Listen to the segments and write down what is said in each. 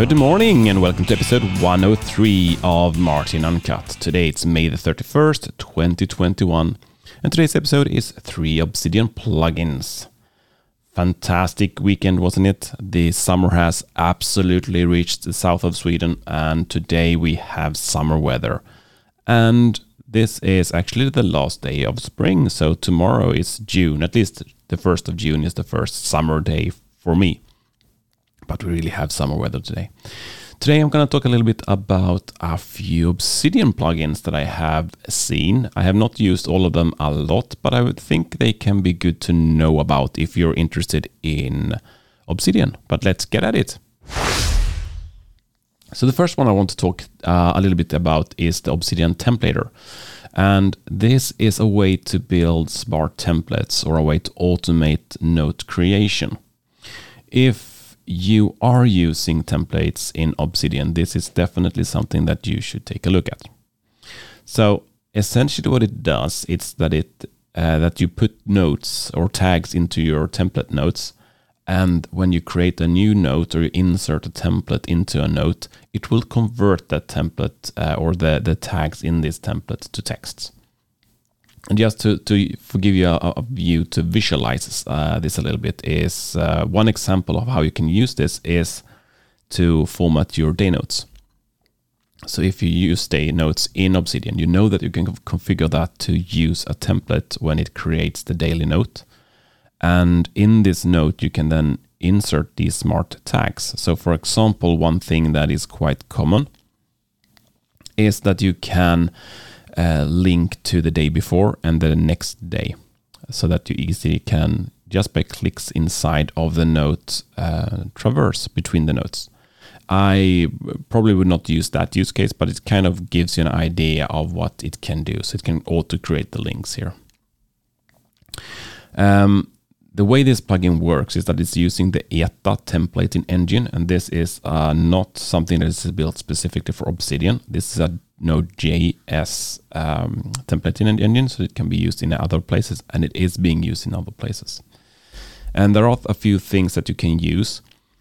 Good morning and welcome to episode 103 of Martin Uncut. Today it's May the 31st, 2021, and today's episode is 3 Obsidian plugins. Fantastic weekend, wasn't it? The summer has absolutely reached the south of Sweden, and today we have summer weather. And this is actually the last day of spring, so tomorrow is June. At least the 1st of June is the first summer day for me. But we really have summer weather today. Today I'm going to talk a little bit about a few Obsidian plugins that I have seen. I have not used all of them a lot, but I would think they can be good to know about if you're interested in Obsidian. But let's get at it. So the first one I want to talk a little bit about is the Obsidian Templator. And this is a way to build smart templates or a way to automate note creation. If you are using templates in Obsidian, this is definitely something that you should take a look at. So essentially what it does, it's that you put notes or tags into your template notes, and when you create a new note or you insert a template into a note, it will convert that template or the tags in this template to text. And just to give you a view to visualize this a little bit is one example of how you can use this is to format your day notes. So if you use day notes in Obsidian, you know that you can configure that to use a template when it creates the daily note. And in this note, you can then insert these smart tags. So for example, one thing that is quite common is that you can link to the day before and the next day, so that you easily can, just by clicks inside of the note, traverse between the notes. I probably would not use that use case, but it kind of gives you an idea of what it can do. So it can auto-create the links here. The way this plugin works is that it's using the ETA templating engine, and this is not something that is built specifically for Obsidian. This is a Node.js templating engine, so it can be used in other places, and it is being used in other places. And there are a few things that you can use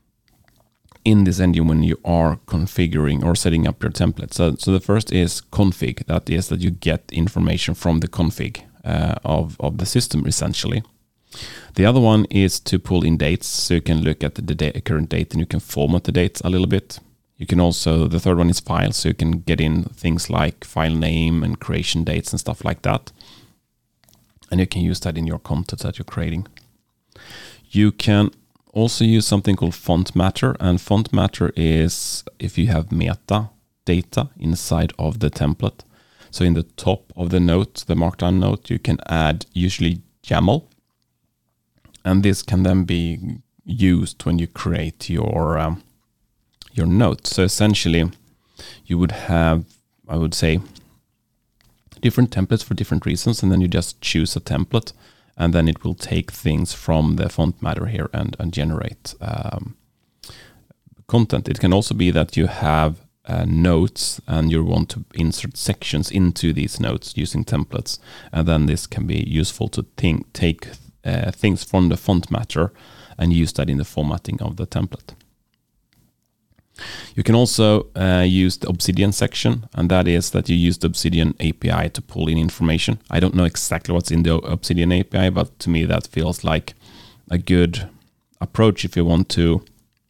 in this engine when you are configuring or setting up your template. So the first is config. That is that you get information from the config of the system, essentially. The other one is to pull in dates, so you can look at the current date and you can format the dates a little bit. You can also, the third one is files, so you can get in things like file name and creation dates and stuff like that. And you can use that in your content that you're creating. You can also use something called font matter, and font matter is if you have meta data inside of the template. So in the top of the note, the markdown note, you can add usually YAML. And this can then be used when you create your note. So essentially, you would have, I would say, different templates for different reasons, and then you just choose a template, and then it will take things from the font matter here and generate content. It can also be that you have notes and you want to insert sections into these notes using templates, and then this can be useful to take things from the font matter and use that in the formatting of the template. You can also use the Obsidian section, and that is that you use the Obsidian API to pull in information. I don't know exactly what's in the Obsidian API, but to me that feels like a good approach if you want to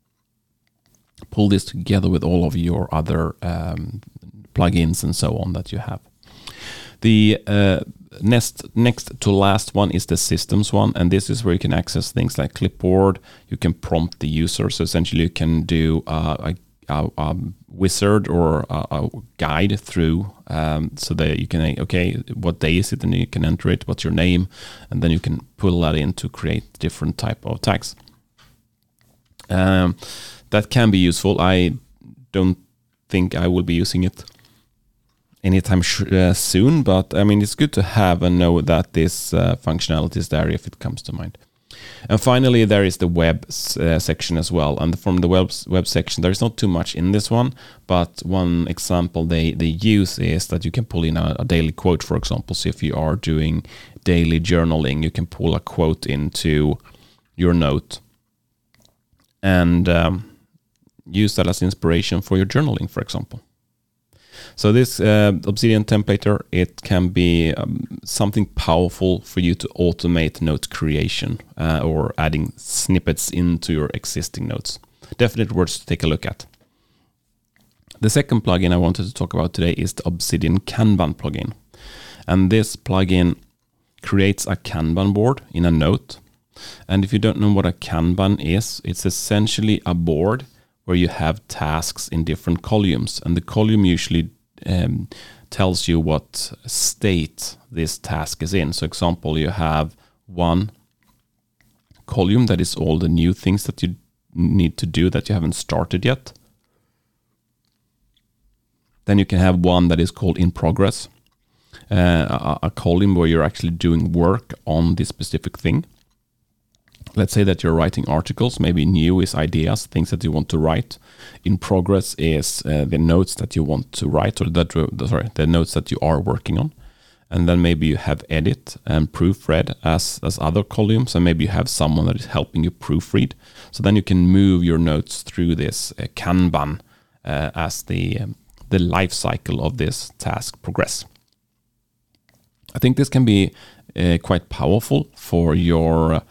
pull this together with all of your other plugins and so on that you have. The next to last one is the systems one, and this is where you can access things like clipboard. You can prompt the user, so essentially you can do a wizard or a guide through, so that you can, okay, what day is it, and you can enter it, what's your name, and then you can pull that in to create different type of tags. That can be useful. I don't think I will be using it anytime soon, but I mean, it's good to have and know that this functionality is there if it comes to mind. And finally, there is the web section as well. And from the web section, there is not too much in this one, but one example they use is that you can pull in a daily quote, for example. So if you are doing daily journaling, you can pull a quote into your note. And use that as inspiration for your journaling, for example. So this Obsidian Templater, it can be something powerful for you to automate note creation or adding snippets into your existing notes. Definitely worth to take a look at. The second plugin I wanted to talk about today is the Obsidian Kanban plugin. And this plugin creates a Kanban board in a note. And if you don't know what a Kanban is, it's essentially a board where you have tasks in different columns. And the column usually tells you what state this task is in. So example, you have one column that is all the new things that you need to do that you haven't started yet. Then you can have one that is called in progress, a column where you're actually doing work on this specific thing. Let's say that you're writing articles, maybe new is ideas, things that you want to write. In progress is the notes that you want to write, or the notes that you are working on. And then maybe you have edit and proofread as other columns, and maybe you have someone that is helping you proofread. So then you can move your notes through this Kanban as the life cycle of this task progress. I think this can be quite powerful for your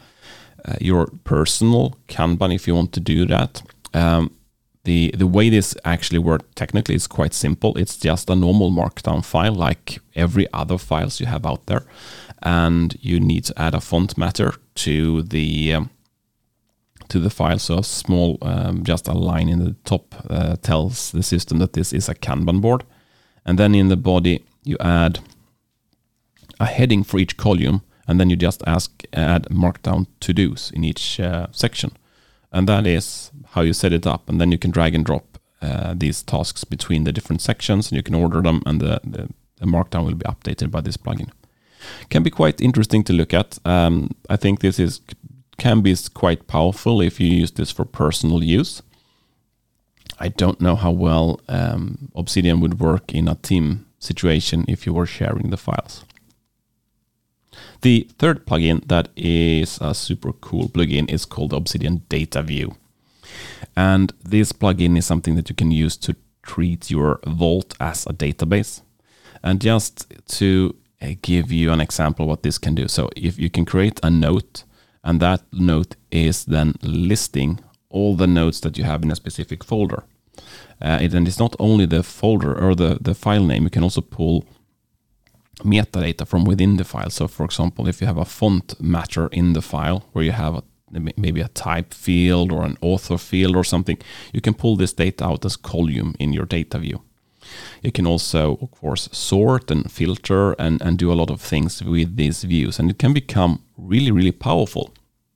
personal Kanban if you want to do that. The way this actually works technically is quite simple. It's just a normal markdown file like every other files you have out there, and you need to add a font matter to the file. So a small, just a line in the top tells the system that this is a Kanban board, and then in the body you add a heading for each column. And then you just add markdown to-dos in each section. And that is how you set it up. And then you can drag and drop these tasks between the different sections, and you can order them, and the markdown will be updated by this plugin. Can be quite interesting to look at. I think this can be quite powerful if you use this for personal use. I don't know how well Obsidian would work in a team situation if you were sharing the files. The third plugin that is a super cool plugin is called Obsidian Data View. And this plugin is something that you can use to treat your Vault as a database. And just to give you an example of what this can do. So if you can create a note, and that note is then listing all the notes that you have in a specific folder. And it's not only the folder or the file name, you can also pull metadata from within the file. So for example, if you have a font matter in the file where you have maybe a type field or an author field or something, you can pull this data out as column in your data view. You can also, of course, sort and filter and do a lot of things with these views, and it can become really, really powerful.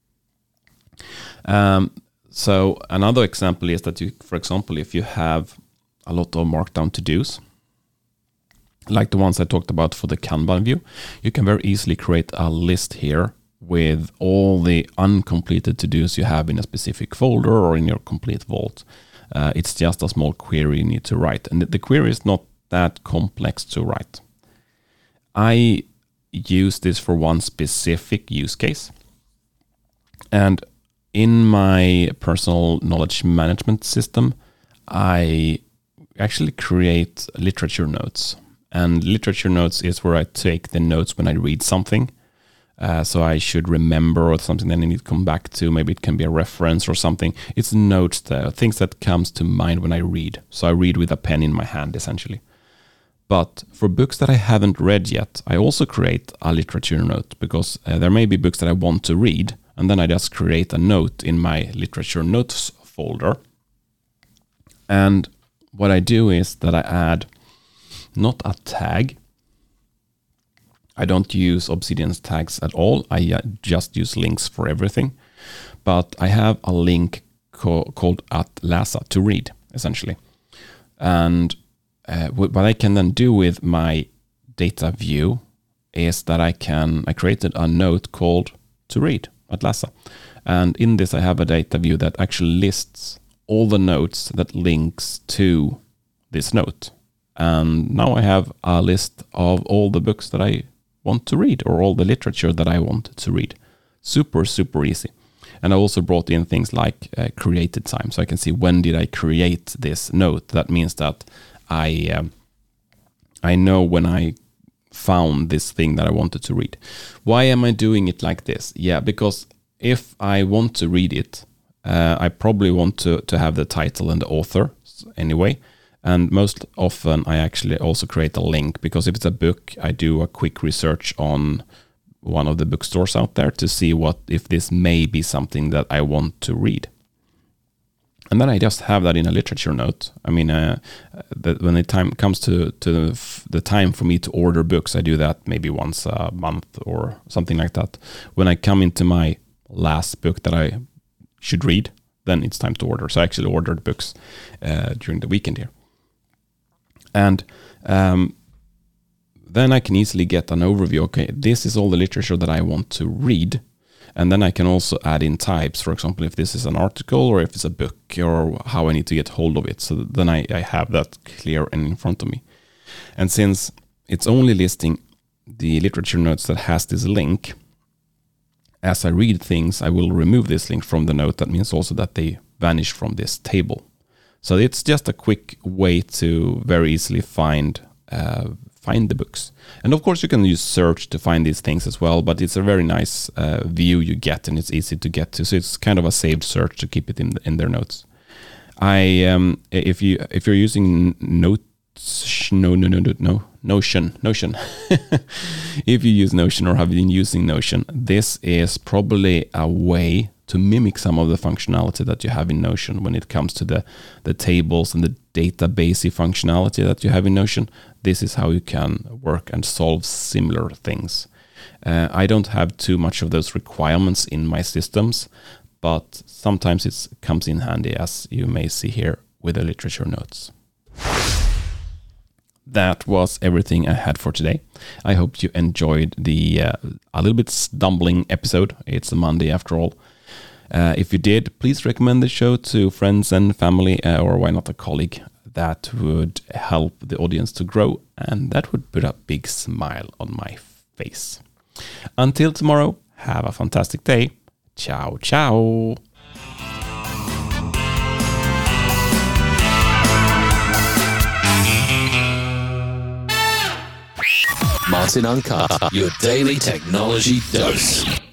So another example is that you, for example, if you have a lot of markdown to-dos, like the ones I talked about for the Kanban view, you can very easily create a list here with all the uncompleted to-dos you have in a specific folder or in your complete vault. It's just a small query you need to write. And the query is not that complex to write. I use this for one specific use case. And in my personal knowledge management system, I actually create literature notes. And literature notes is where I take the notes when I read something. So I should remember or something that I need to come back to. Maybe it can be a reference or something. It's notes, things that comes to mind when I read. So I read with a pen in my hand, essentially. But for books that I haven't read yet, I also create a literature note because there may be books that I want to read. And then I just create a note in my literature notes folder. And what I do is that I add not a tag. I don't use Obsidian's tags at all. I just use links for everything. But I have a link called @Läsa to read, essentially. And what I can then do with my data view is that I created a note called to read @Läsa. And in this I have a data view that actually lists all the notes that links to this note. And now I have a list of all the books that I want to read or all the literature that I want to read. Super, super easy. And I also brought in things like created time. So I can see when did I create this note. That means that I know when I found this thing that I wanted to read. Why am I doing it like this? Yeah, because if I want to read it, I probably want to have the title and the author anyway. And most often I actually also create a link, because if it's a book, I do a quick research on one of the bookstores out there to see if this may be something that I want to read. And then I just have that in a literature note. I mean, when the time comes to the time for me to order books, I do that maybe once a month or something like that. When I come into my last book that I should read, then it's time to order. So I actually ordered books during the weekend here. And then I can easily get an overview. Okay, this is all the literature that I want to read. And then I can also add in types, for example, if this is an article or if it's a book, or how I need to get hold of it. So then I have that clear and in front of me. And since it's only listing the literature notes that has this link, as I read things, I will remove this link from the note. That means also that they vanish from this table. So it's just a quick way to very easily find the books. And of course you can use search to find these things as well, but it's a very nice view you get, and it's easy to get to. So it's kind of a saved search to keep it in their notes. If you're using Notion. If you use Notion or have been using Notion, this is probably a way to mimic some of the functionality that you have in Notion when it comes to the tables and the database functionality that you have in Notion. This is how you can work and solve similar things. I don't have too much of those requirements in my systems, but sometimes it comes in handy, as you may see here with the literature notes. That was everything I had for today. I hope you enjoyed the a little bit stumbling episode. It's a Monday after all. If you did, please recommend the show to friends and family, or why not a colleague. That would help the audience to grow, and that would put a big smile on my face. Until tomorrow, have a fantastic day. Ciao, ciao. Martin Uncut, your daily technology dose.